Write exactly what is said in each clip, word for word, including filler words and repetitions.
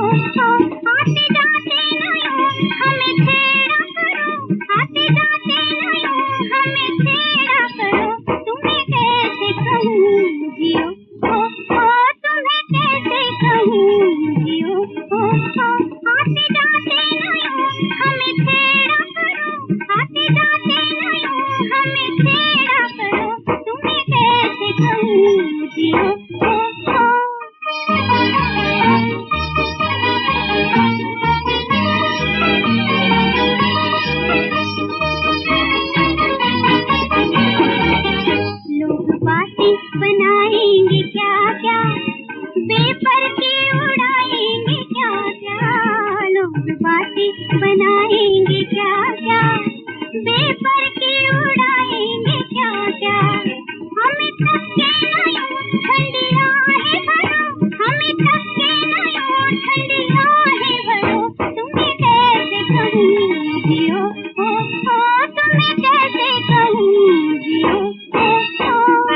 बनाएंगे क्या क्या, बेपर की उड़ाएंगे क्या क्या। हमें थक के नयो ठंडी राहें भरो, हमें थक के नयो ठंडी राहें भरो। तुम्हें कैसे कहूँ जियो, ओ ओ तुम्हें कैसे कहूँ जियो, ओ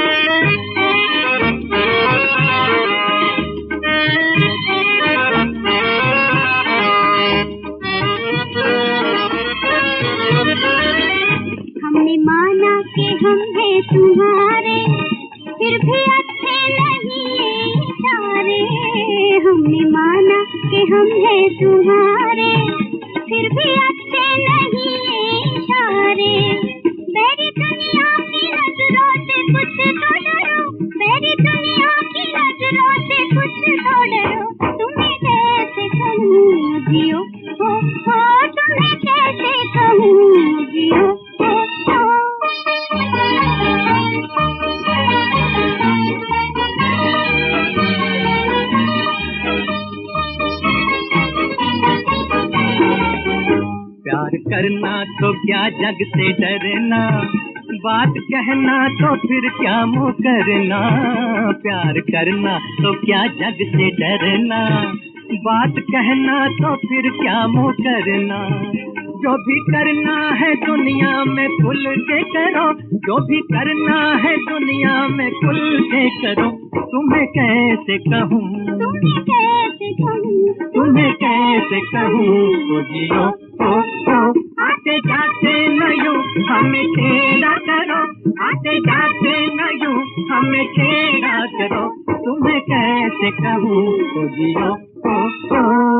हमने माना कि हम हैं तुम्हारे, फिर भी अच्छे नहीं ये इशारे। हमने माना कि हम हैं तुम्हारे, फिर भी अच्छे नहीं ये इशारे। मेरी दुनिया की नजरों से कुछ तो डरो, मेरी दुनिया की नजरों से कुछ तो डरो। तुम्हें कैसे कहूँ जियो, हो हो तुम्हें कैसे कहूँ जियो। प्यार करना तो क्या जग से डरना, बात कहना तो फिर क्या मुँह करना। प्यार करना तो क्या जग से डरना, बात कहना तो फिर क्या मुँह करना। जो भी करना है दुनिया में खुल के करो, जो भी करना है दुनिया में खुल के करो। तुम्हें कैसे कहूँ, तुम्हें कैसे कहूँ, तुम्हें कैसे कहूँ ओ जियो, ओ ओ आते जाते न यूं हमें छेड़ा करो, आते जाते न यूं हमें छेड़ा करो। तुम्हें कैसे कहूँ ओ जियो, ओ ओ